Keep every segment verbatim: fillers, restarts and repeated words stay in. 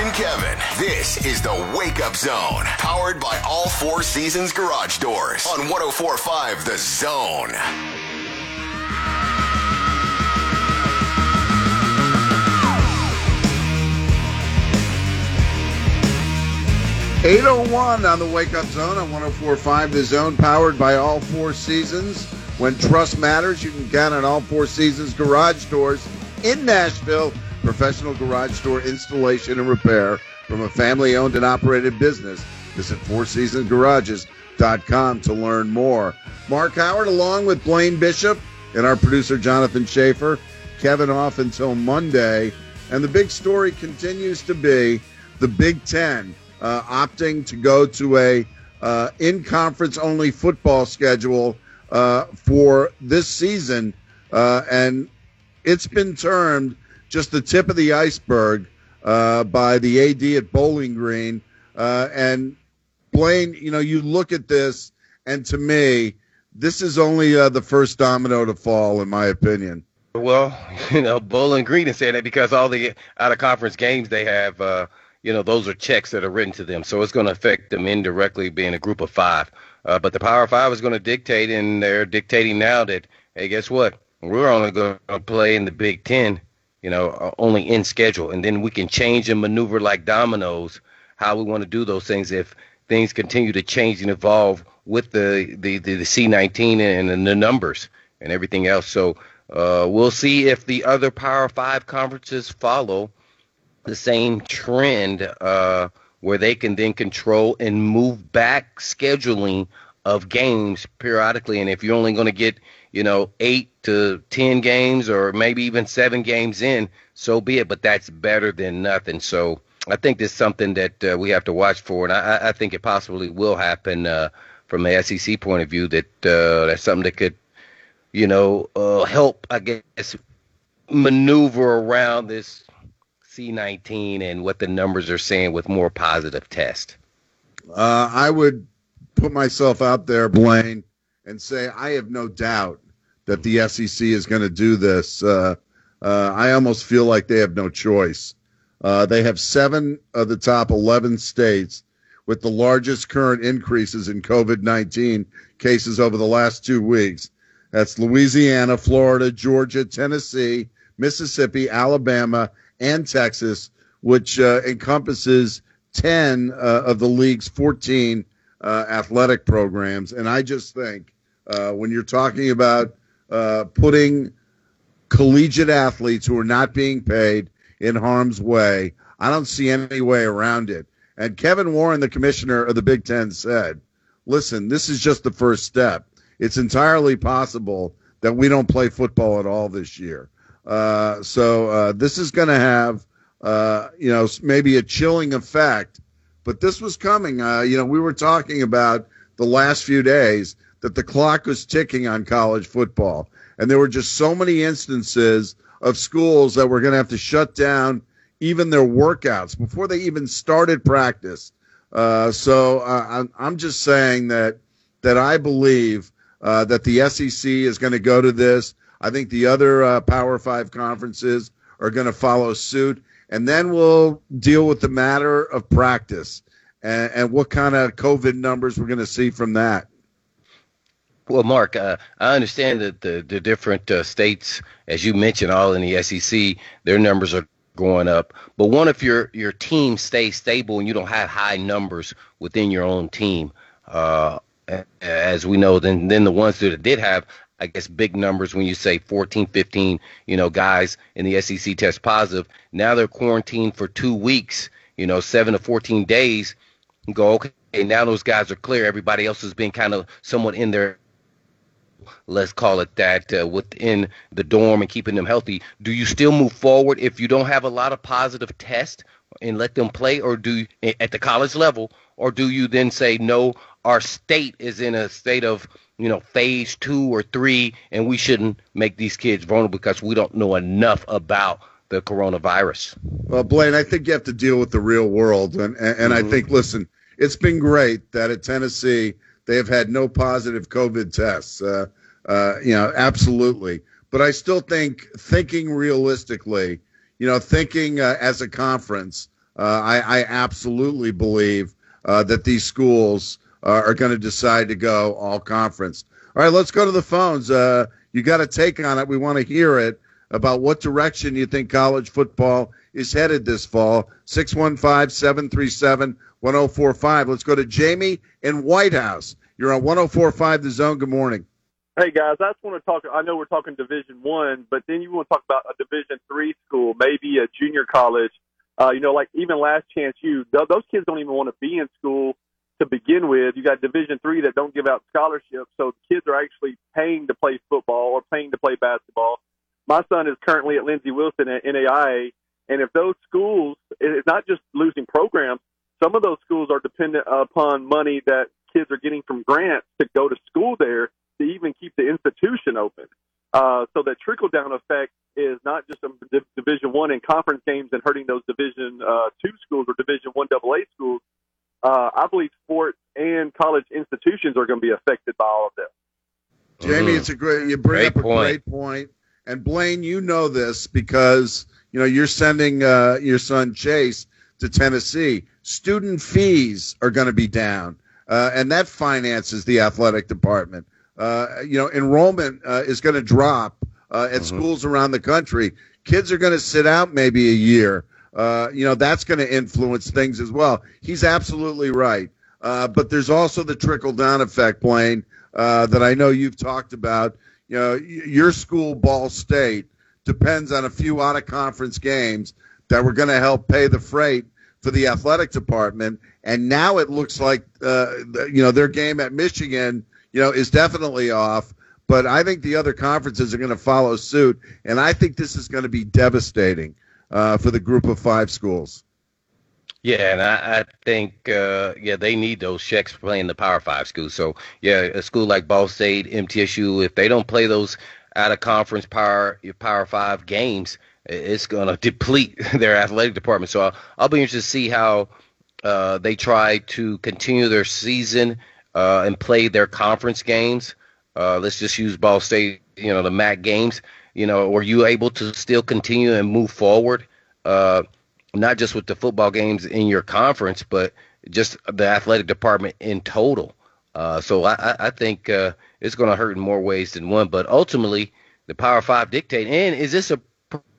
and Kevin. This is the Wake Up Zone, powered by All Four Seasons Garage Doors on one oh four point five The Zone. eight oh one on the Wake Up Zone on one oh four point five The Zone, powered by All Four Seasons. When trust matters, you can count on All Four Seasons Garage Doors in Nashville. Professional garage door installation and repair from a family-owned and operated business. Visit four seasons garages dot com to learn more. Mark Howard along with Blaine Bishop and our producer Jonathan Schaefer. Kevin off until Monday. And the big story continues to be the Big Ten uh, opting to go to a uh, in-conference only football schedule uh, for this season. Uh, and it's been termed just the tip of the iceberg uh, by the A D at Bowling Green. Uh, and, Blaine, you know, you look at this, and to me, this is only uh, the first domino to fall, in my opinion. Well, you know, Bowling Green is saying that because all the out-of-conference games they have, uh, you know, those are checks that are written to them. So it's going to affect them indirectly being a group of five. Uh, but the Power Five is going to dictate, and they're dictating now that, hey, guess what? We're only going to play in the Big Ten, you know, only in schedule. And then we can change and maneuver like dominoes how we want to do those things if things continue to change and evolve with the, the, the, the C nineteen and, and the numbers and everything else. So uh, we'll see if the other Power Five conferences follow the same trend uh, where they can then control and move back scheduling of games periodically. And if you're only going to get, you know, eight to ten games or maybe even seven games in, so be it. But that's better than nothing. So I think this is something that uh, we have to watch for. And I, I think it possibly will happen uh, from the S E C point of view, that uh, that's something that could, you know, uh, help, I guess, maneuver around this C nineteen and what the numbers are saying with more positive tests. Uh, I would put myself out there, Blaine, and say I have no doubt that the S E C is going to do this. Uh, uh, I almost feel like they have no choice. Uh, they have seven of the top eleven states with the largest current increases in COVID nineteen cases over the last two weeks. That's Louisiana, Florida, Georgia, Tennessee, Mississippi, Alabama, and Texas, which uh, encompasses ten uh, of the league's fourteen uh, athletic programs. And I just think uh, when you're talking about uh, putting collegiate athletes who are not being paid in harm's way, I don't see any way around it. And Kevin Warren, the commissioner of the Big Ten, said, listen, this is just the first step. It's entirely possible that we don't play football at all this year. Uh, so uh, this is going to have, uh, you know, maybe a chilling effect. But this was coming. Uh, you know, we were talking about the last few days that the clock was ticking on college football. And there were just so many instances of schools that were going to have to shut down even their workouts before they even started practice. Uh, so uh, I'm, I'm just saying that that I believe uh, that the S E C is going to go to this. I think the other uh, Power Five conferences are going to follow suit. And then we'll deal with the matter of practice and, and what kind of COVID numbers we're going to see from that. Well, Mark, uh, I understand that the, the different uh, states, as you mentioned, all in the S E C, their numbers are going up. But one, if your your team stays stable and you don't have high numbers within your own team, uh, as we know, then then the ones that did have, I guess, big numbers when you say fourteen, fifteen, you know, guys in the S E C test positive, now they're quarantined for two weeks, you know, seven to fourteen days, and go, okay, now those guys are clear. Everybody else has been kind of somewhat in their, let's call it that, uh, within the dorm and keeping them healthy. Do you still move forward if you don't have a lot of positive tests and let them play, or do you, at the college level, or do you then say, no, our state is in a state of, you know, phase two or three, and we shouldn't make these kids vulnerable because we don't know enough about the coronavirus? Well, Blaine, I think you have to deal with the real world. And, and, and mm-hmm. I think, listen, it's been great that at Tennessee they have had no positive COVID tests. Uh, uh, you know, absolutely. But I still think, thinking realistically, you know, thinking uh, as a conference, uh, I, I absolutely believe uh, that these schools uh, are going to decide to go all conference. All right, let's go to the phones. Uh, you got a take on it. We want to hear it about what direction you think college football is headed this fall. six one five, seven three seven, one oh four five. Let's go to Jamie in White House. You're on one oh four point five The Zone. Good morning. Hey, guys, I just want to talk. I know we're talking Division One, but then you want to talk about a Division Three school, maybe a junior college. Uh, you know, like even Last Chance U, th- those kids don't even want to be in school to begin with. You got Division Three that don't give out scholarships, so the kids are actually paying to play football or paying to play basketball. My son is currently at Lindsey Wilson at N A I A, and if those schools, it's not just losing programs. Some of those schools are dependent upon money that kids are getting from grants to go to school there to even keep the institution open. Uh, so that trickle-down effect is not just a D- Division One and conference games and hurting those Division uh, Two schools or Division One double A schools. Uh, I believe sports and college institutions are going to be affected by all of this. Jamie, Mm-hmm. it's a great. You bring Great up a point. great point. And Blaine, you know this because you know you're sending uh, your son Chase to Tennessee. Student fees are going to be down, uh, and that finances the athletic department. Uh, you know, enrollment uh, is going to drop uh, at mm-hmm. schools around the country. Kids are going to sit out maybe a year. Uh, you know, that's going to influence things as well. He's absolutely right. Uh, but there's also the trickle-down effect, Blaine, uh, that I know you've talked about. You know, your school, Ball State, depends on a few out-of-conference games that were going to help pay the freight for the athletic department. And now it looks like, uh, you know, their game at Michigan, you know, is definitely off. But I think the other conferences are going to follow suit. And I think this is going to be devastating uh, for the group of five schools. Yeah, and I, I think, uh, yeah, they need those checks for playing the Power Five schools. So, yeah, a school like Ball State, M T S U, if they don't play those out-of-conference Power Power Five games, it's going to deplete their athletic department. So I'll, I'll be interested to see how uh, they try to continue their season uh, and play their conference games. Uh, let's just use Ball State, you know, the M A C games. You know, were you able to still continue and move forward? Uh, not just with the football games in your conference, but just the athletic department in total. Uh, so I, I think uh, it's going to hurt in more ways than one. But ultimately, the Power Five dictate. And is this a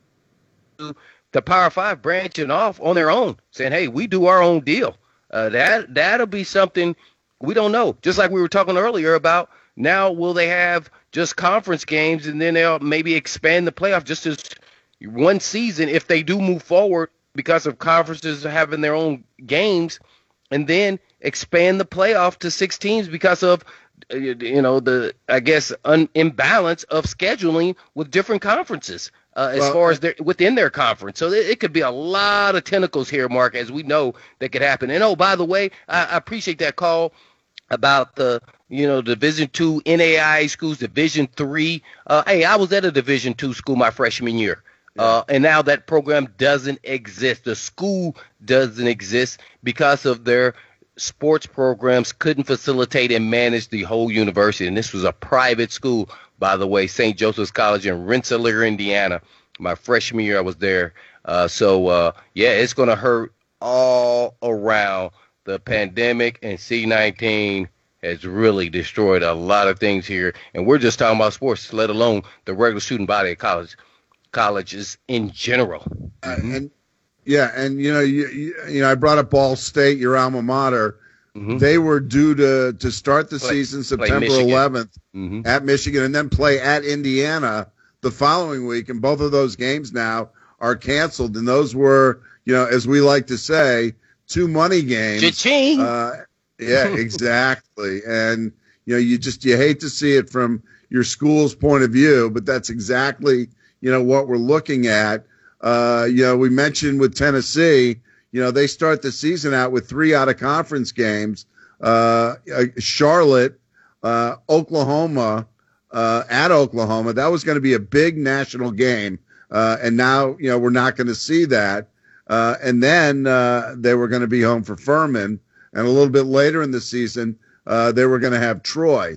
the Power Five branching off on their own, saying, "Hey, we do our own deal"? Uh, that that'll be something we don't know. Just like we were talking earlier about. Now, will they have just conference games and then they'll maybe expand the playoff just as one season if they do move forward because of conferences having their own games, and then expand the playoff to six teams because of, you know, the, I guess, un- imbalance of scheduling with different conferences uh, as well, far as their, within their conference. So it, it could be a lot of tentacles here, Mark, as we know that could happen. And, oh, by the way, I, I appreciate that call about the, you know, Division two N A I A schools, Division three. Uh, hey, I was at a Division two school my freshman year. Yeah. Uh, and now that program doesn't exist. The school doesn't exist because of their sports programs couldn't facilitate and manage the whole university. And this was a private school, by the way, Saint Joseph's College in Rensselaer, Indiana. My freshman year I was there. Uh, so, uh, yeah, it's going to hurt all around. The pandemic and C nineteen has really destroyed a lot of things here. And we're just talking about sports, let alone the regular student body of college. Colleges in general. Uh, and yeah, and you know, you, you, you know, I brought up Ball State, your alma mater. Mm-hmm. They were due to to start the play, season September eleventh mm-hmm. at Michigan, and then play at Indiana the following week. And both of those games now are canceled. And those were, you know, as we like to say, two money games. Cha-ching. Uh, yeah, exactly. And you know, you just you hate to see it from your school's point of view, but that's exactly, you know, what we're looking at. Uh, you know, we mentioned with Tennessee, you know, they start the season out with three out of conference games. Uh, Charlotte, uh, Oklahoma, uh, at Oklahoma. That was going to be a big national game. Uh, and now, you know, we're not going to see that. Uh, and then uh, they were going to be home for Furman. And a little bit later in the season, uh, they were going to have Troy.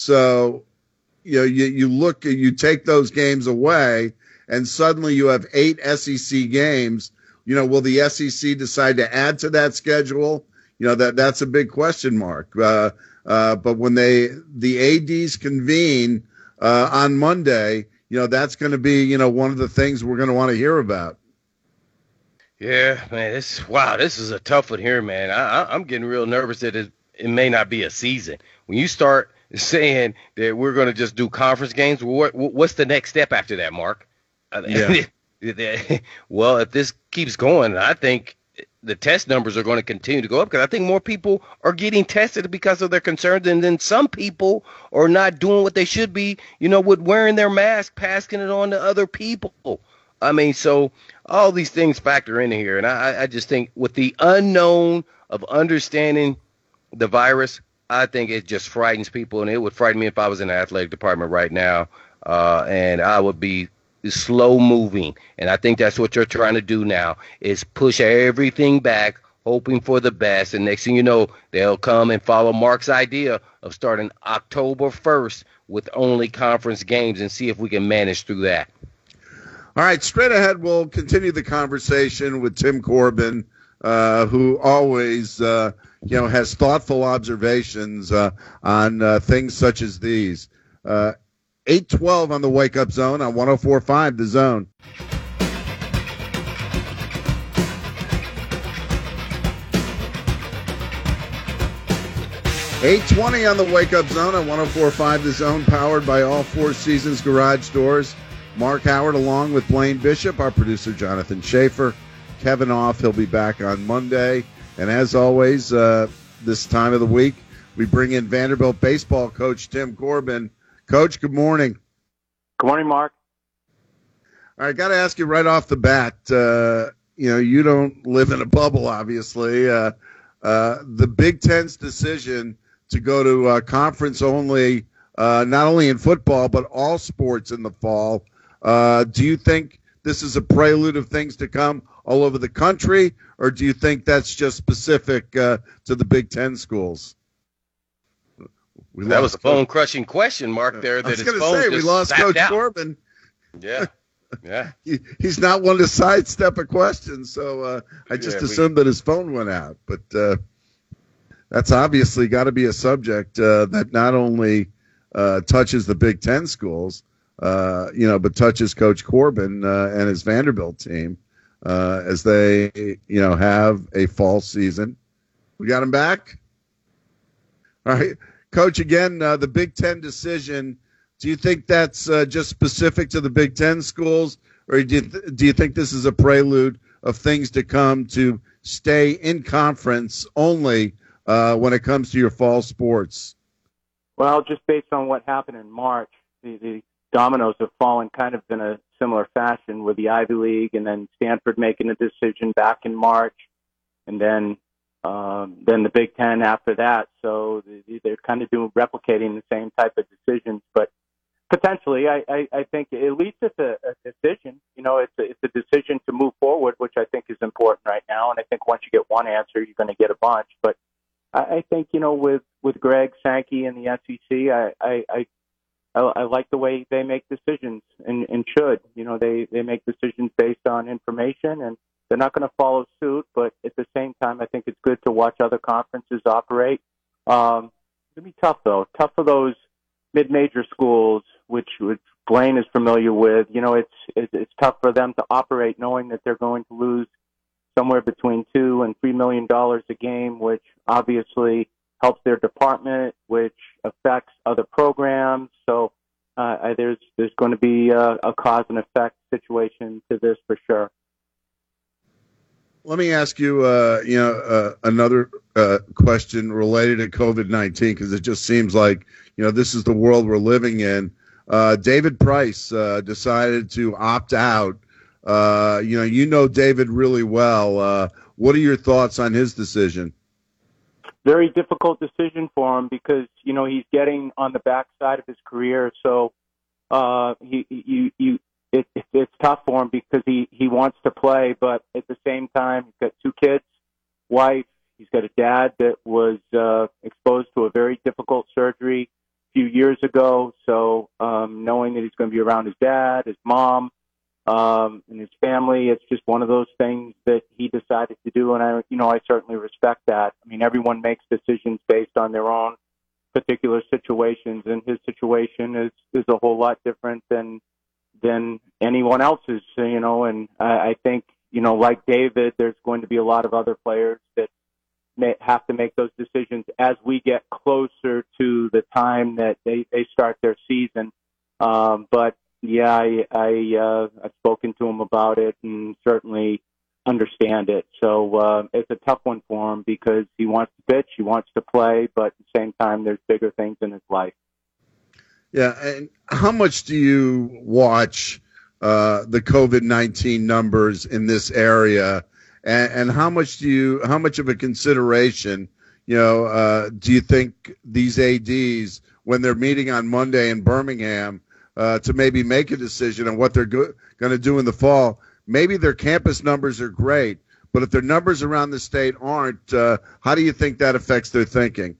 So, you know, you, you look, you take those games away, and suddenly you have eight S E C games You know, will the S E C decide to add to that schedule? You know, that that's a big question mark. Uh, uh, but when they the A Ds convene uh, on Monday, you know, that's going to be, you know, one of the things we're going to want to hear about. Yeah, man, this wow, this is a tough one here, man. I, I, I'm getting real nervous that it, it may not be a season. When you start saying that we're going to just do conference games, what, what's the next step after that, Mark? Yeah. Well, if this keeps going, I think the test numbers are going to continue to go up because I think more people are getting tested because of their concerns, and then some people are not doing what they should be, you know, with wearing their mask, passing it on to other people. I mean, so all these things factor in here, and I, I just think with the unknown of understanding the virus, I think it just frightens people, and it would frighten me if I was in the athletic department right now, uh, and I would be slow moving. And I think that's what you're trying to do now is push everything back, hoping for the best. And next thing you know, they'll come and follow Mark's idea of starting October first with only conference games and see if we can manage through that. All right, straight ahead, we'll continue the conversation with Tim Corbin, uh, who always, uh, you know, has thoughtful observations uh, on uh, things such as these. Uh, eight twelve on the Wake Up Zone on one oh four point five The Zone. eight twenty on the Wake Up Zone on one oh four point five The Zone, powered by All Four Seasons Garage Doors. Mark Howard along with Blaine Bishop, our producer Jonathan Schaefer. Kevin off. He'll be back on Monday. And as always, uh, this time of the week, we bring in Vanderbilt baseball coach Tim Corbin. Coach, good morning. Good morning, Mark. All right, got to ask you right off the bat, uh, you know, you don't live in a bubble, obviously. Uh, uh, the Big Ten's decision to go to uh, conference only, uh, not only in football, but all sports in the fall. Uh, do you think this is a prelude of things to come all over the country, or do you think that's just specific uh, to the Big Ten schools? We that was a bone-crushing question, Mark, there. That I was going to say, we lost Coach out. Corbin. Yeah, yeah. he, he's not one to sidestep a question, so uh, I just yeah, assumed we... that his phone went out. But uh, that's obviously got to be a subject uh, that not only uh, touches the Big Ten schools, uh, you know, but touches Coach Corbin uh, and his Vanderbilt team uh, as they, you know, have a fall season. We got him back? All right. Coach, again, uh, the Big Ten decision, do you think that's uh, just specific to the Big Ten schools, or do you, th- do you think this is a prelude of things to come to stay in conference only uh, when it comes to your fall sports? Well, just based on what happened in March, the, the dominoes have fallen kind of in a similar fashion with the Ivy League and then Stanford making a decision back in March, and then Um, then the Big Ten after that. So they're kind of doing replicating the same type of decisions. But potentially, I, I, I think at least it's a, a decision. You know, it's a, it's a decision to move forward, which I think is important right now. And I think once you get one answer, you're going to get a bunch. But I, I think, you know, with, with Greg Sankey and the S E C, I, I, I, I like the way they make decisions and, and should. You know, they, they make decisions based on information, and they're not going to follow suit, but at the same time, I think it's good to watch other conferences operate. Um, it's going to be tough, though. Tough for those mid-major schools, which, which Blaine is familiar with. You know, it's, it's it's tough for them to operate knowing that they're going to lose somewhere between two and three million dollars a game, which obviously helps their department, which affects other programs. So uh, there's there's going to be a, a cause and effect situation to this for sure. Let me ask you, uh, you know, uh, another uh, question related to COVID nineteen, because it just seems like, you know, this is the world we're living in. Uh, David Price uh, decided to opt out. Uh, you know, you know David really well. Uh, what are your thoughts on his decision? Very difficult decision for him because, you know, he's getting on the backside of his career. So uh, he, you, you, It, it, it's tough for him because he, he wants to play, but at the same time, he's got two kids, wife. He's got a dad that was uh, exposed to a very difficult surgery a few years ago. So um, knowing that he's going to be around his dad, his mom, um, and his family. It's just one of those things that he decided to do, and I, you know, I certainly respect that. I mean, everyone makes decisions based on their own particular situations, and his situation is is a whole lot different than than anyone else's, you know. And I, I think, you know, like David, there's going to be a lot of other players that may have to make those decisions as we get closer to the time that they, they start their season. Um, but yeah, I, I uh, I've spoken to him about it and certainly understand it. So uh, it's a tough one for him because he wants to pitch, he wants to play, but at the same time, there's bigger things in his life. Yeah, and how much do you watch uh, the COVID nineteen numbers in this area, and, and how much do you, how much of a consideration, you know, uh, do you think these A Ds, when they're meeting on Monday in Birmingham, uh, to maybe make a decision on what they're go- going to do in the fall? Maybe their campus numbers are great, but if their numbers around the state aren't, uh, how do you think that affects their thinking?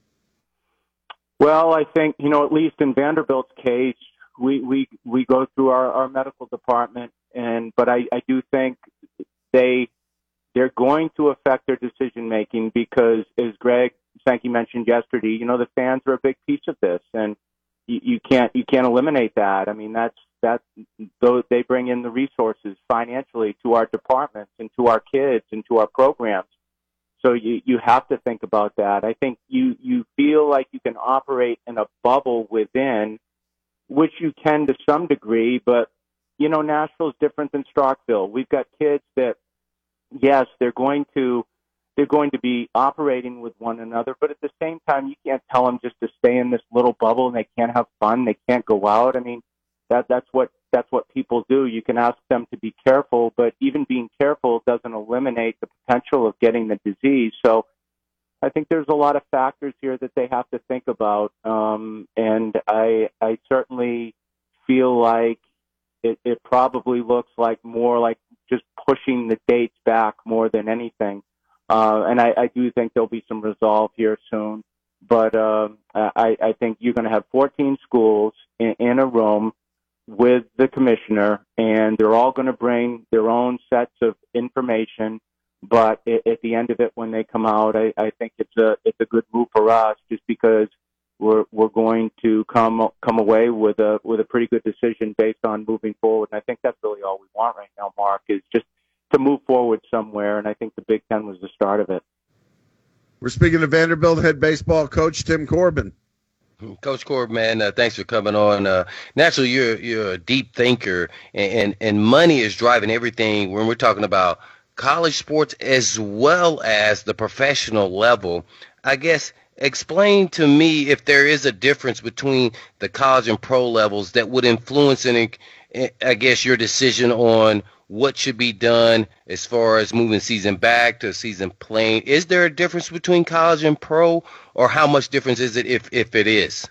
Well, I think, you know, at least in Vanderbilt's case, we, we, we go through our, our medical department, and but I, I do think they they're going to affect their decision making because, as Greg Sankey mentioned yesterday, you know, the fans are a big piece of this, and you, you can't you can't eliminate that. I mean, that's that's though they bring in the resources financially to our departments and to our kids and to our programs. So you, you have to think about that. I think you, you feel like you can operate in a bubble within, which you can to some degree, but, you know, Nashville's different than Starkville. We've got kids that, yes, they're going to they're going to be operating with one another, but at the same time, you can't tell them just to stay in this little bubble and they can't have fun, they can't go out. I mean, that that's what that's what people do. You can ask them to be careful, but even being careful doesn't eliminate the potential of getting the disease. So I think there's a lot of factors here that they have to think about. Um, and I, I certainly feel like it, it probably looks like more like just pushing the dates back more than anything. Uh, and I, I do think there'll be some resolve here soon. But uh, I, I think you're going to have fourteen schools in, in a room with the commissioner, and they're all going to bring their own sets of information. But at the end of it, when they come out, I, I think it's a it's a good move for us, just because we're we're going to come come away with a with a pretty good decision based on moving forward. And I think that's really all we want right now, Mark, is just to move forward somewhere. And I think the Big Ten was the start of it. We're speaking to Vanderbilt head baseball coach Tim Corbin. Coach Corbin, man, uh, thanks for coming on. Uh, naturally, you're you're a deep thinker, and, and, and money is driving everything when we're talking about college sports as well as the professional level. I guess explain to me if there is a difference between the college and pro levels that would influence, any, I guess, your decision on what should be done as far as moving season back to season playing. Is there a difference between college and pro, or how much difference is it if, if it is?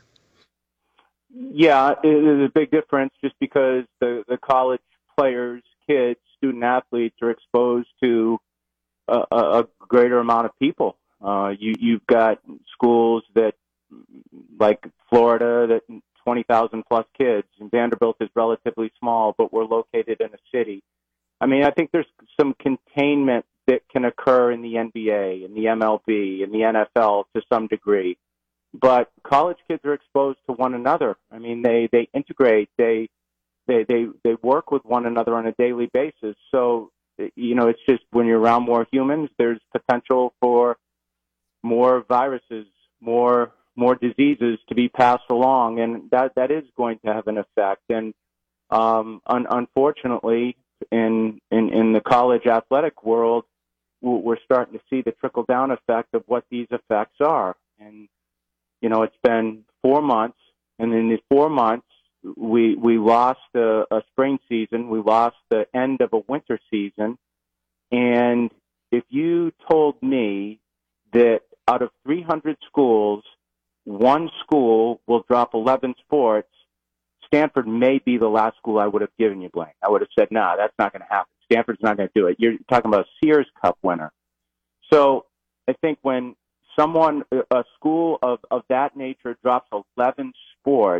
Yeah, it is a big difference just because the, the college players, kids, student athletes are exposed to a, a greater amount of people. Uh, you, you've got schools that, like Florida, that twenty thousand plus kids, and Vanderbilt is relatively small, but we're located in a city. I mean, I think there's some containment that can occur in the N B A, in the M L B, in the N F L to some degree. But college kids are exposed to one another. I mean, they, they integrate, they, they, they, they work with one another on a daily basis. So, you know, it's just when you're around more humans, there's potential for more viruses, more, more diseases to be passed along. And that, that is going to have an effect. And, um, un- unfortunately, in, in, in the college athletic world, we're starting to see the trickle down effect of what these effects are. And, you know, it's been four months, and in these four months, we we lost a, a spring season, we lost the end of a winter season, and if you told me that out of three hundred schools, one school will drop eleven sports, Stanford may be the last school I would have given you, Blaine. I would have said, nah, that's not going to happen. Stanford's not going to do it. You're talking about a Sears Cup winner. So I think when someone, a school of, of that nature drops eleven sports,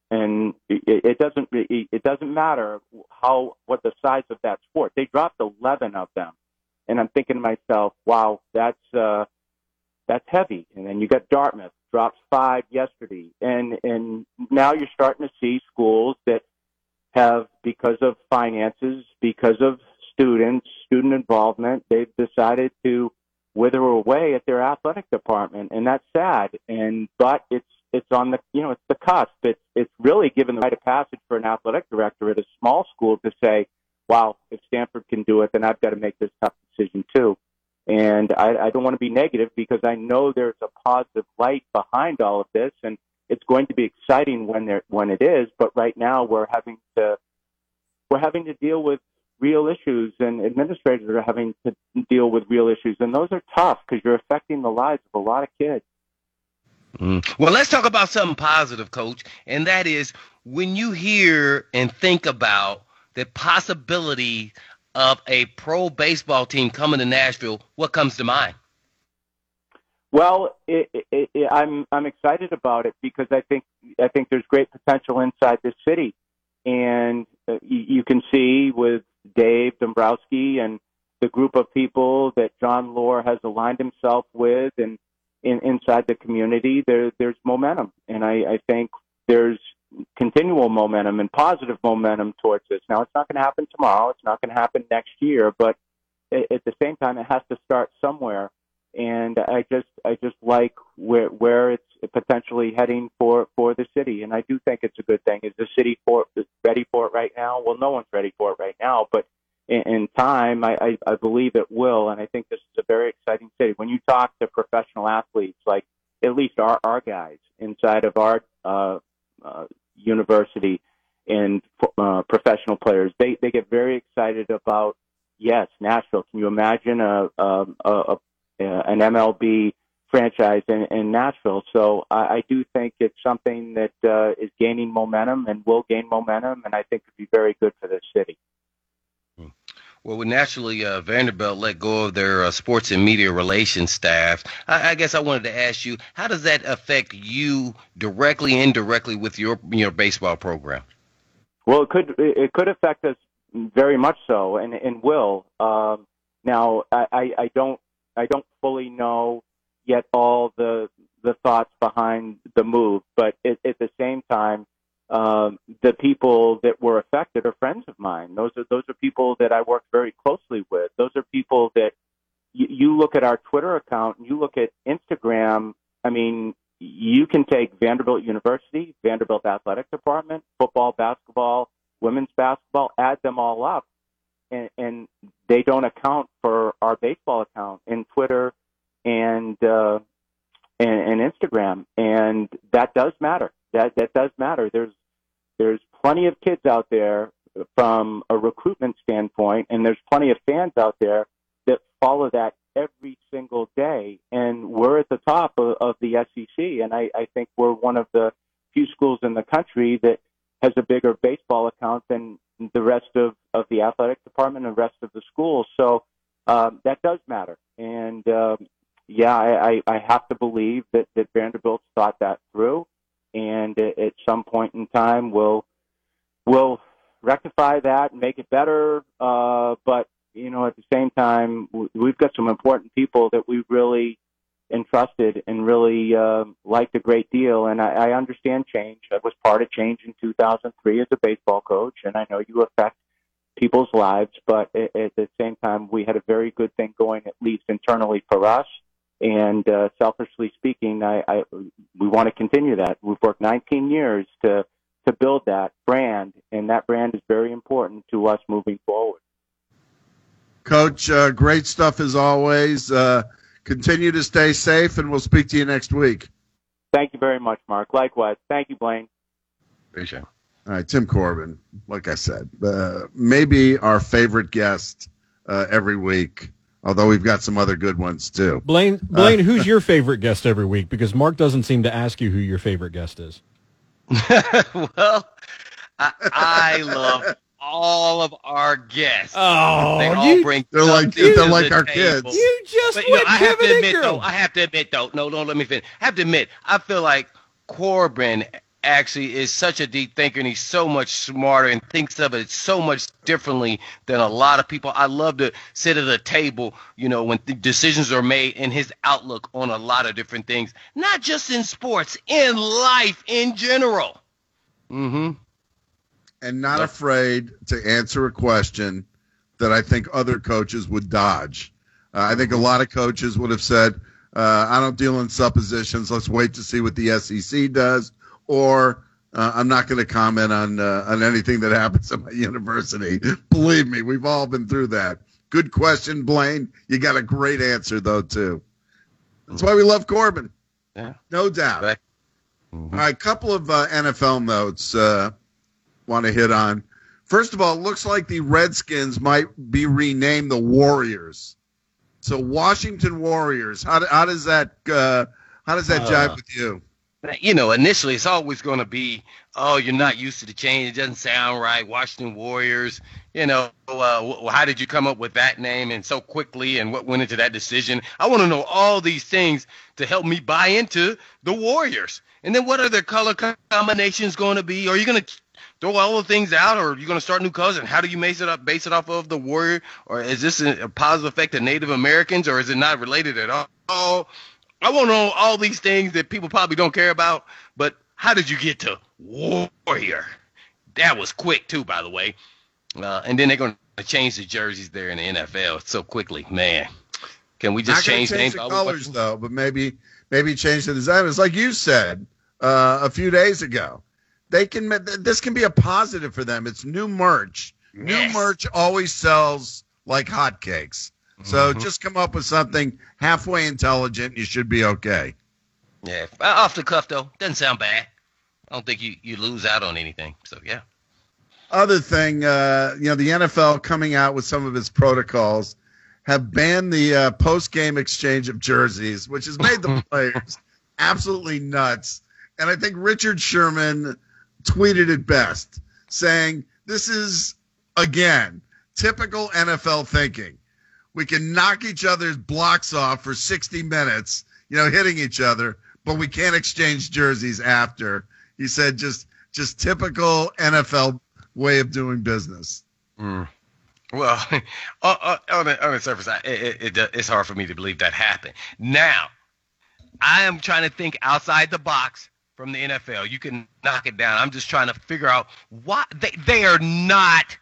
and it, it doesn't it, it doesn't matter how what the size of that sport. They dropped eleven of them, and I'm thinking to myself, wow, that's uh, that's heavy. And then you got Dartmouth drops five yesterday, and and now you're starting to see schools that have, because of finances, because of students, student involvement, they've decided to wither away at their athletic department, and that's sad. And but it's it's on the you know it's the cusp. It's it's really given the rite of passage for an athletic director at a small school to say, "Wow, if Stanford can do it, then I've got to make this tough decision too." And I, I don't want to be negative because I know there's a positive light behind all of this, and it's going to be exciting when there when it is. But right now, we're having to we're having to deal with real issues, and administrators are having to deal with real issues, and those are tough because you're affecting the lives of a lot of kids. Mm. Well, let's talk about something positive, Coach, and that is when you hear and think about the possibility of a pro baseball team coming to Nashville, what comes to mind? Well, it, it, it, I'm I'm excited about it because I think I think there's great potential inside this city, and uh, you, you can see with Dave Dombrowski and the group of people that John Lohr has aligned himself with, and in, inside the community, there there's momentum, and I, I think there's continual momentum and positive momentum towards this. Now, it's not going to happen tomorrow. It's not going to happen next year, but at the same time, it has to start somewhere. And I just, I just like where where it's potentially heading for, for the city, and I do think it's a good thing. Is the city for ready for it right now? Well, no one's ready for it right now, but in, in time, I, I, I believe it will. And I think this is a very exciting city. When you talk to professional athletes, like at least our our guys inside of our uh, uh, university and uh, professional players, they they get very excited about yes, Nashville. Can you imagine a a, a Uh, an M L B franchise in, in Nashville? So I, I do think it's something that uh, is gaining momentum and will gain momentum, and I think could be very good for this city. Well, when naturally uh, Vanderbilt let go of their uh, sports and media relations staff, I, I guess I wanted to ask you, how does that affect you directly and indirectly with your your baseball program? Well, it could it could affect us very much so, and, and will. Um, now, I, I, I don't. I don't fully know yet all the the thoughts behind the move, but it, at the same time, um, the people that were affected are friends of mine. Those are those are people that I work very closely with. Those are people that y- you look at our Twitter account and you look at Instagram. I mean, you can take Vanderbilt University, Vanderbilt Athletic Department, football, basketball, women's basketball, add them all up. And, and they don't account for our baseball account in Twitter and, uh, and and Instagram, and that does matter. That that does matter. There's there's plenty of kids out there from a recruitment standpoint, and there's plenty of fans out there that follow that every single day. And we're at the top of, of the S E C, and I, I think we're one of the few schools in the country that has a bigger baseball account than the rest of, of the athletic department and the rest of the school. So um, that does matter. And, um, yeah, I, I, I have to believe that, that Vanderbilt's thought that through. And at, at some point in time, we'll, we'll rectify that and make it better. Uh, but, you know, at the same time, we've got some important people that we really entrusted and really uh, liked a great deal. And I, I understand change. I was part of change in two thousand three as a baseball coach, and I know you affect people's lives, but at, at the same time, we had a very good thing going, at least internally for us. And uh, selfishly speaking, I, I we want to continue that. We've worked nineteen years to to build that brand, and that brand is very important to us moving forward. Coach, uh, great stuff as always. Uh, Continue to stay safe, and we'll speak to you next week. Thank you very much, Mark. Likewise. Thank you, Blaine. Appreciate it. All right, Tim Corbin, like I said, uh, maybe our favorite guest uh, every week, although we've got some other good ones too. Blaine, Blaine, uh, who's your favorite guest every week? Because Mark doesn't seem to ask you who your favorite guest is. Well, I, I love all of our guests. Oh, they all you, bring they're like something they're to like the our table. kids. You just But, you know, went I have to Kevin admit, Ingram. though, I have to admit, though, no, no, let me finish. I have to admit, I feel like Corbin actually is such a deep thinker, and he's so much smarter and thinks of it so much differently than a lot of people. I love to sit at a table, you know, when th- decisions are made, and his outlook on a lot of different things, not just in sports, in life in general. Mm-hmm. And not afraid to answer a question that I think other coaches would dodge. Uh, I think a lot of coaches would have said, uh, I don't deal in suppositions. Let's wait to see what the S E C does. Or uh, I'm not going to comment on uh, on anything that happens at my university. Believe me, we've all been through that. Good question, Blaine. You got a great answer, though, too. That's why we love Corbin. Yeah. No doubt. Right. Mm-hmm. All right, couple of uh, N F L notes uh, want to hit on. First of all, it looks like the Redskins might be renamed the Warriors. So Washington Warriors. How, how does that uh, how does that jive uh, with you? You know, initially it's always going to be, oh, you're not used to the change. It doesn't sound right. Washington Warriors. You know, uh, how did you come up with that name and so quickly, and what went into that decision? I want to know all these things to help me buy into the Warriors. And then what are their color combinations going to be? Are you going to throw all the things out, or are you going to start new colors? And how do you base it up, base it off of the Warrior? Or is this a positive effect to Native Americans, or is it not related at all? I want to know all these things that people probably don't care about. But how did you get to Warrior? That was quick, too, by the way. Uh, and then they're going to change the jerseys there in the N F L so quickly. Man, can we just change, change names? the colors, though, but maybe maybe change the design. It's like you said uh, a few days ago. They can. This can be a positive for them. It's new merch. Yes. New merch always sells like hotcakes. So mm-hmm. just come up with something halfway intelligent. You should be okay. Yeah, off the cuff, though. Doesn't sound bad. I don't think you, you lose out on anything. So, yeah. Other thing, uh, you know, the N F L coming out with some of its protocols have banned the uh, post-game exchange of jerseys, which has made the players absolutely nuts. And I think Richard Sherman tweeted it best, saying, this is, again, typical N F L thinking. We can knock each other's blocks off for sixty minutes, you know, hitting each other, but we can't exchange jerseys after. He said just just typical N F L way of doing business. Mm. Well, on, the, on the surface, it, it, it, it's hard for me to believe that happened. Now, I am trying to think outside the box from the N F L. You can knock it down. I'm just trying to figure out why they, they are not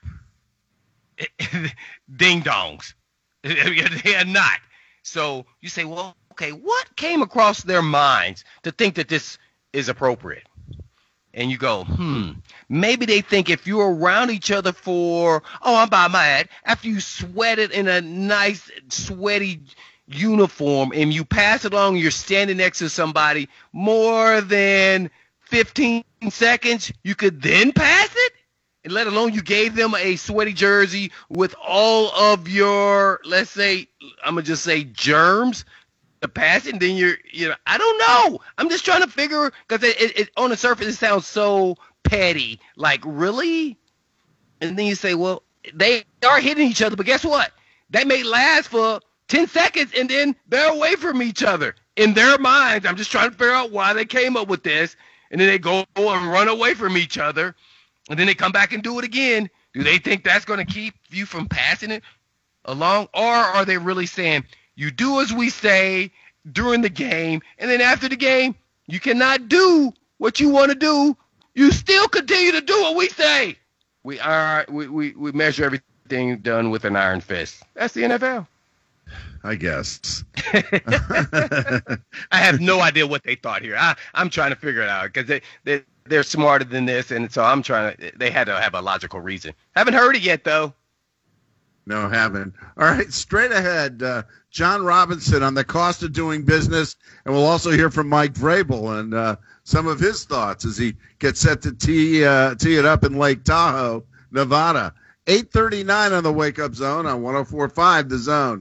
ding-dongs. They are not. So you say, well, okay, what came across their minds to think that this is appropriate? And you go, hmm, maybe they think if you're around each other for, oh, I'm by my ad, after you sweated in a nice sweaty uniform and you pass it along, you're standing next to somebody more than fifteen seconds, you could then pass it? And let alone you gave them a sweaty jersey with all of your, let's say, I'm going to just say germs to pass it, and then you're, you know, I don't know. I'm just trying to figure, because it, it, it, on the surface it sounds so petty. Like, really? And then you say, well, they are hitting each other, but guess what? That may last for ten seconds, and then they're away from each other. In their minds, I'm just trying to figure out why they came up with this, and then they go and run away from each other. And then they come back and do it again. Do they think that's going to keep you from passing it along? Or are they really saying, you do as we say during the game, and then after the game, you cannot do what you want to do. You still continue to do what we say. We are we, we, we measure everything done with an iron fist. That's the N F L. I guess. I have no idea what they thought here. I, I'm trying to figure it out because they, they, they're smarter than this, and so I'm trying to – they had to have a logical reason. Haven't heard it yet, though. No, haven't. All right, straight ahead, uh, John Robinson on the cost of doing business, and we'll also hear from Mike Vrabel and uh, some of his thoughts as he gets set to tee, uh, tee it up in Lake Tahoe, Nevada. eight thirty-nine on the Wake Up Zone on one oh four point five The Zone.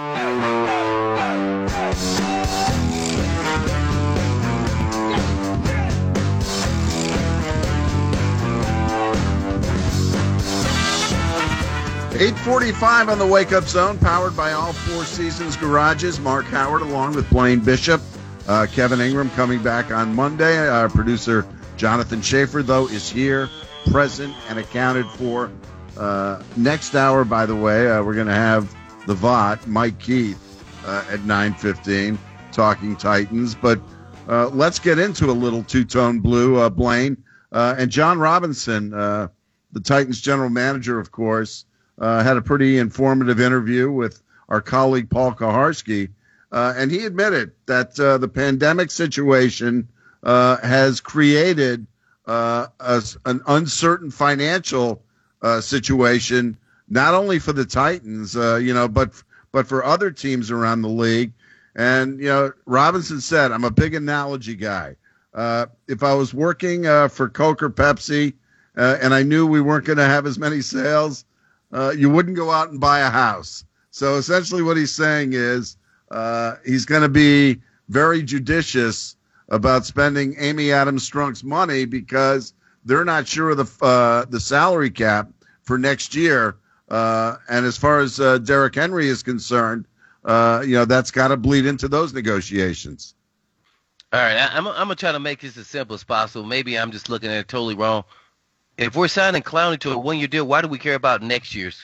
eight forty-five on the Wake Up Zone, powered by All Four Seasons Garages. Mark Howard along with Blaine Bishop. Uh, Kevin Ingram coming back on Monday. Our producer Jonathan Schaefer, though, is here, present, and accounted for. Uh, next hour, by the way, uh, we're going to have the V O T, Mike Keith, uh, at nine fifteen, talking Titans. But uh, let's get into a little two-tone blue, uh, Blaine. Uh, and John Robinson, uh, the Titans general manager, of course, uh, had a pretty informative interview with our colleague Paul Kaharski. Uh, and he admitted that uh, the pandemic situation uh, has created uh, a, an uncertain financial uh, situation, not only for the Titans, uh, you know, but but for other teams around the league. And, you know, Robinson said, I'm a big analogy guy. Uh, if I was working uh, for Coke or Pepsi uh, and I knew we weren't going to have as many sales, uh, you wouldn't go out and buy a house. So essentially what he's saying is, Uh, he's going to be very judicious about spending Amy Adams Strunk's money because they're not sure of the uh, the salary cap for next year. Uh, and as far as uh, Derrick Henry is concerned, uh, you know, that's got to bleed into those negotiations. All right, I, I'm, I'm going to try to make this as simple as possible. Maybe I'm just looking at it totally wrong. If we're signing Clowney to a one-year deal, why do we care about next year's?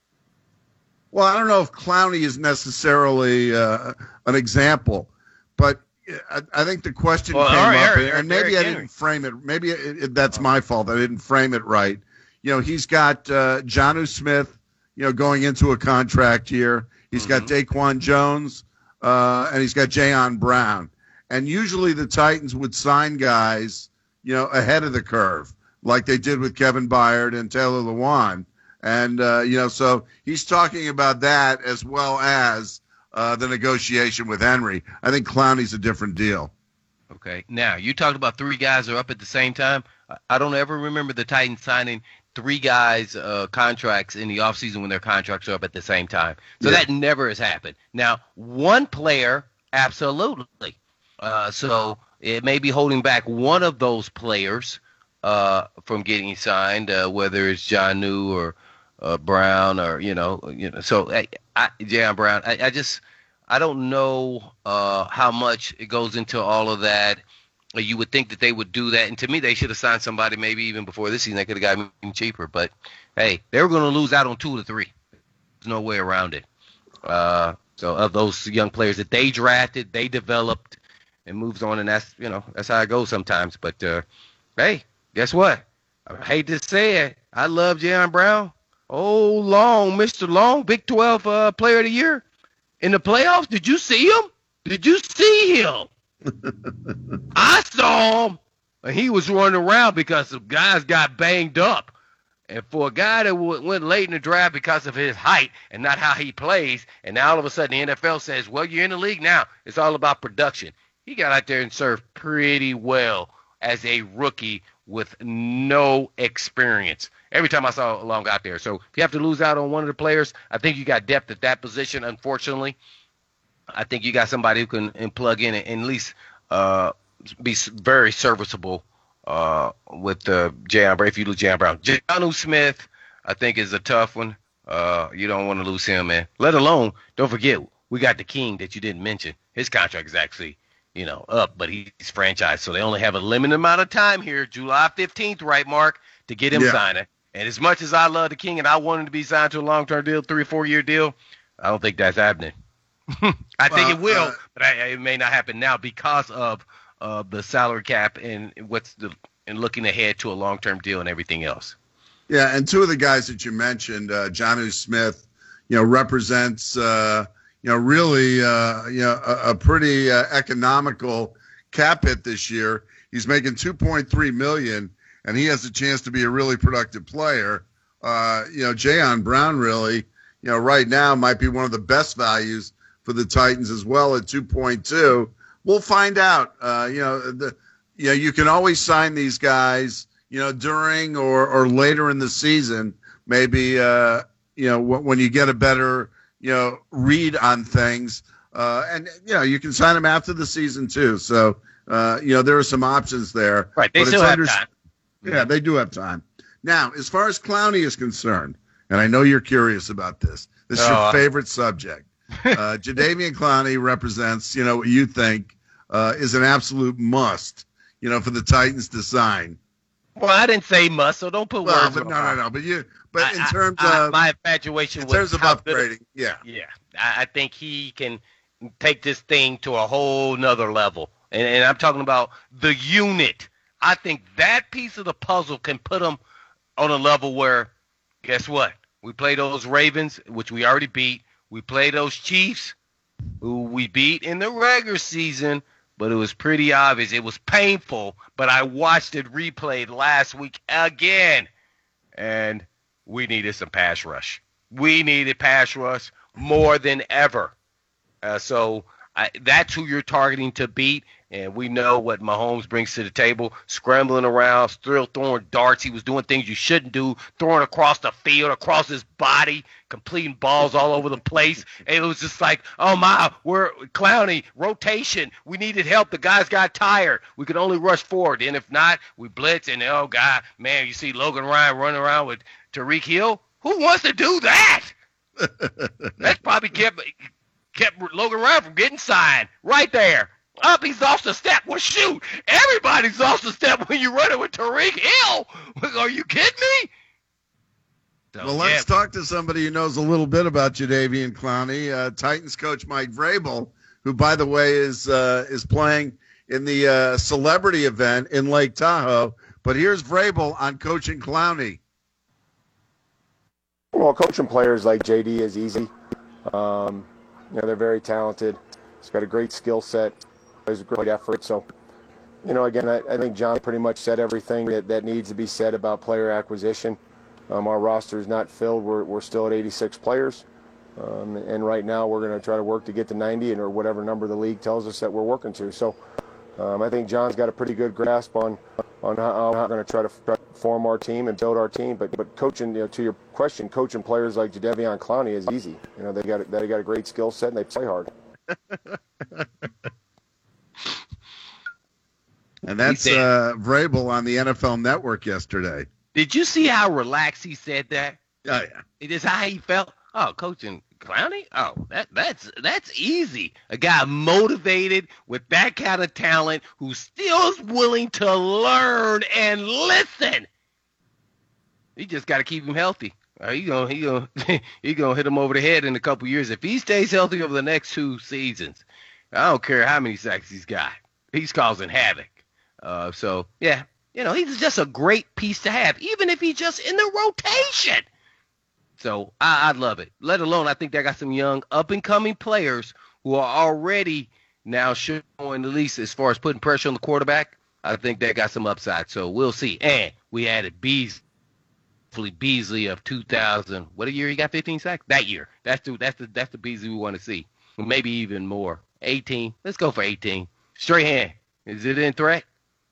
Well, I don't know if Clowney is necessarily uh, an example, but I, I think the question well, came right, up, Eric, and, and Eric, maybe Eric I Henry. didn't frame it. Maybe it, it, that's my fault. I didn't frame it right. You know, he's got uh, Jonnu Smith, you know, going into a contract year. He's Mm-hmm. got Daquan Jones, uh, and he's got Jayon Brown. And usually the Titans would sign guys, you know, ahead of the curve, like they did with Kevin Byard and Taylor Lewan. And, uh, you know, so he's talking about that as well as uh, the negotiation with Henry. I think Clowney's a different deal. Okay. Now, you talked about three guys are up at the same time. I don't ever remember the Titans signing three guys' uh, contracts in the offseason when their contracts are up at the same time. So Yeah. that never has happened. Now, one player, absolutely. Uh, so it may be holding back one of those players uh, from getting signed, uh, whether it's Jonnu or Uh, Brown or, you know, you know, so I, I, Jayon Brown, I, I just, I don't know uh, how much it goes into all of that. You would think that they would do that. And to me, they should have signed somebody maybe even before this season. They could have got him cheaper. But, hey, they were going to lose out on two to three. There's no way around it. Uh, so of those young players that they drafted, they developed and moves on. And that's, you know, that's how it goes sometimes. But, uh, hey, guess what? I hate to say it. I love Jayon Brown. Oh, Long, Mister Long, Big twelve uh, Player of the Year in the playoffs. Did you see him? Did you see him? I saw him. And he was running around because the guys got banged up. And for a guy that w- went late in the draft because of his height and not how he plays, and now all of a sudden the N F L says, well, you're in the league now. It's all about production. He got out there and served pretty well as a rookie with no experience. Every time I saw Long out there. So if you have to lose out on one of the players, I think you got depth at that position, unfortunately. I think you got somebody who can and plug in and, and at least uh, be s- very serviceable uh, with uh, Jayon Brown, if you lose Jayon Brown. Jonnu Smith, I think, is a tough one. Uh, you don't want to lose him, man. Let alone, don't forget, we got the King that you didn't mention. His contract is actually, you know, up, but he's franchised. So they only have a limited amount of time here, July fifteenth, right, Mark, to get him Yeah. signed. And as much as I love the King and I want him to be signed to a long-term deal, three or four-year deal, I don't think that's happening. I think Well, it will, uh, but I, it may not happen now because of uh, the salary cap and what's the and looking ahead to a long-term deal and everything else. Yeah, and two of the guys that you mentioned, uh, Jonnu Smith, you know, represents, uh, you know, really, uh, you know, a, a pretty uh, economical cap hit this year. He's making two point three million dollars, and he has a chance to be a really productive player. Uh, you know, Jayon Brown really, you know, right now might be one of the best values for the Titans as well at two point two. We'll find out. Uh, you know, the, you know, you can always sign these guys, you know, during or, or later in the season, maybe, uh, you know, w- when you get a better, you know, read on things. Uh, and, you know, you can sign them after the season too. So, uh, you know, there are some options there. Right, they But still it's have under- time. Yeah, they do have time. Now, as far as Clowney is concerned, and I know you're curious about this, this is Oh, your I- favorite subject. Uh, Jadeveon Clowney represents, you know, what you think uh, is an absolute must, you know, for the Titans to sign. Well, I didn't say must, so don't put Well, words. but in no, my no, no. But you, but in I- terms I- of my infatuation, in with terms of how good- upgrading, yeah. Yeah, I, I think he can take this thing to a whole nother level. And, and I'm talking about the unit. I think that piece of the puzzle can put him on a level where, guess what? We play those Ravens, which we already beat. We play those Chiefs, who we beat in the regular season, but it was pretty obvious. It was painful, but I watched it replayed last week again, and we needed some pass rush. We needed pass rush more than ever. Uh, so I, that's who you're targeting to beat, and we know what Mahomes brings to the table, scrambling around, still throwing darts. He was doing things you shouldn't do, throwing across the field, across his body, completing balls all over the place. And it was just like, oh, my, we're Clowney, rotation. We needed help. The guys got tired. We could only rush forward. And if not, we blitz. And, oh, God, man, you see Logan Ryan running around with Tyreek Hill. Who wants to do that? That's probably kept kept Logan Ryan from getting signed right there. Up, he's off the step. Well, shoot, everybody's off the step when you run it with Tyreek Hill. Are you kidding me? So, Well, let's yeah. talk to somebody who knows a little bit about Jadeveon Clowney, uh, Titans coach Mike Vrabel, who, by the way, is uh, is playing in the uh, celebrity event in Lake Tahoe. But here's Vrabel on coaching Clowney. Well, coaching players like J D is easy. Um, you know, they're very talented. He's got a great skill set. There's a great effort. So, you know, again, I, I think John pretty much said everything that, that needs to be said about player acquisition. Um, our roster is not filled. We're, we're still at eighty-six players. Um, and right now we're going to try to work to get to ninety and or whatever number the league tells us that we're working to. So um, I think John's got a pretty good grasp on, on how, how we're going to try to f- form our team and build our team. But but coaching, you know, to your question, coaching players like Jadeveon Clowney is easy. You know, they got they got a great skill set and they play hard. And that's uh, Vrabel on the N F L Network yesterday. Did you see how relaxed he said that? Oh, yeah. It is how he felt. Oh, coaching Clowney? Oh, that that's that's easy. A guy motivated with that kind of talent who still is willing to learn and listen. You just got to keep him healthy. Uh, he gonna he gonna he gonna hit him over the head in a couple years if he stays healthy over the next two seasons. I don't care how many sacks he's got. He's causing havoc. Uh, so yeah, you know, he's just a great piece to have, even if he's just in the rotation. So I, I love it. Let alone, I think they got some young up-and-coming players who are already now showing, at least as far as putting pressure on the quarterback, I think they got some upside. So we'll see. And we added Beasley, Beasley of two thousand. What a year he got fifteen sacks? That year. That's the, that's the, that's the Beasley we want to see. Maybe even more. eighteen. Let's go for eighteen. Straight hand. Is it in threat?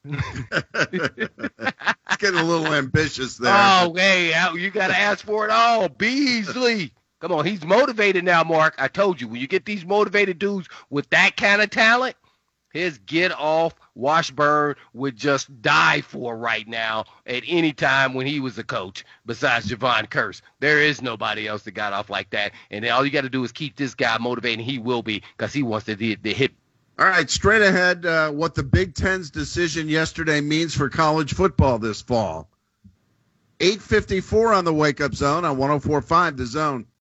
It's getting a little ambitious there. Oh, hey, you got to ask for it all. Beasley. Come on, he's motivated now, Mark. I told you, when you get these motivated dudes with that kind of talent, his get off Washburn would just die for right now at any time when he was a coach besides Javon Curse. There is nobody else that got off like that. And all you got to do is keep this guy motivated, and he will be because he wants to, to hit. All right, straight ahead, uh, what the Big Ten's decision yesterday means for college football this fall. eight fifty-four on the Wake Up Zone on one oh four point five The Zone.